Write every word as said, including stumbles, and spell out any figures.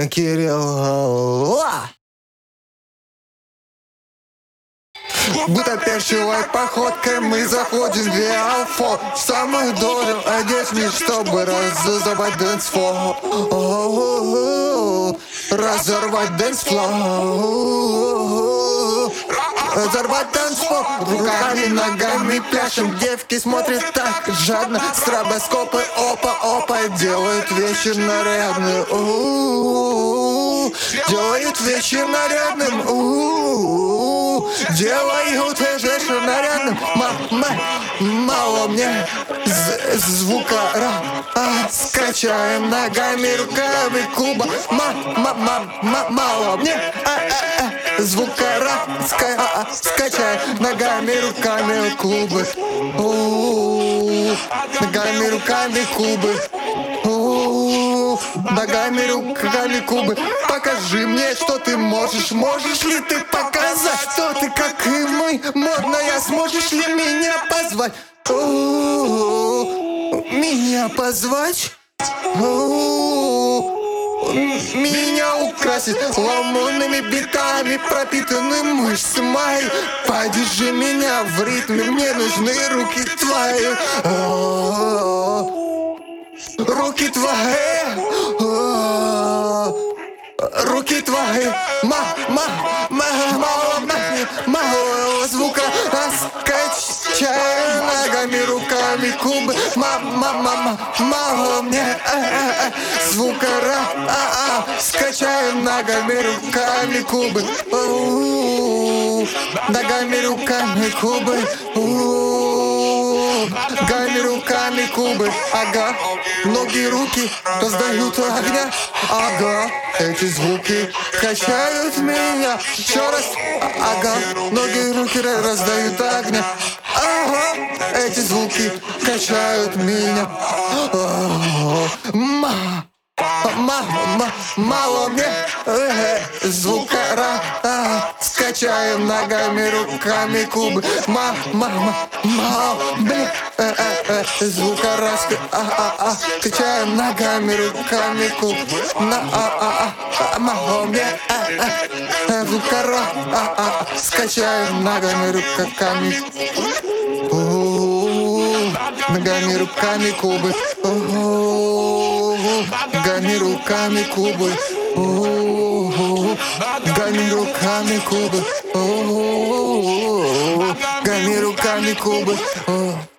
Кирилл. Будапештовой походкой мы заходим в Виалфо. Самых должен одеть мне, чтобы разорвать дэнсфлор. Разорвать дэнсфлор. Разорвать танцпол. Руками, ногами пляшем. Девки смотрят так жадно. Стробоскопы, опа, опа. Делают вечер нарядным. У-у-у. Делают вечер нарядным. У-у-у. Делают вечер нарядным. Мама, мало мне звука. А, скачаем ногами, руками куба. Мама, мало мне звука. Ска а, скачай ногами, руками клубы. У-у-у. Ногами, руками кубы. У-у-у. Ногами, руками кубы. Покажи мне, что ты можешь. Можешь ли ты показать, что ты, как и мы, модная? Сможешь ли меня позвать? У-у-у. Меня позвать? У-у-у. Меня украсит ломонными битами, пропитаны мышцы мои. Подержи меня в ритме, мне нужны руки твои. Руки твои. Руки твои. Ма-ма, мало, мало звука. Скачай ногами, руками кубы. Ма-ма-ма, мало мне звука. Скачаем ногами, руками кубы. Ногами, руками кубы. Ногами, руками кубы. Ага. Ноги, руки раздают огня. Ага. Эти звуки качают меня. Еще раз. Ага. Ноги, руки раздают огня. Ага. Эти звуки качают меня. Ма. Мама, мало мне э, звука. А, скачаем ногами, руками кубы. Ма, мама, мало мне э, э, э, звука. Раз, а, а, а, скачаем ногами, руками кубы. На, а, а, а, мало мне э, э, звука. А, а, скачаем ногами, руками. Ногами, руками кубы. Ногами, руками кубы. Ногами, руками кубы. Ногами, руками кубы.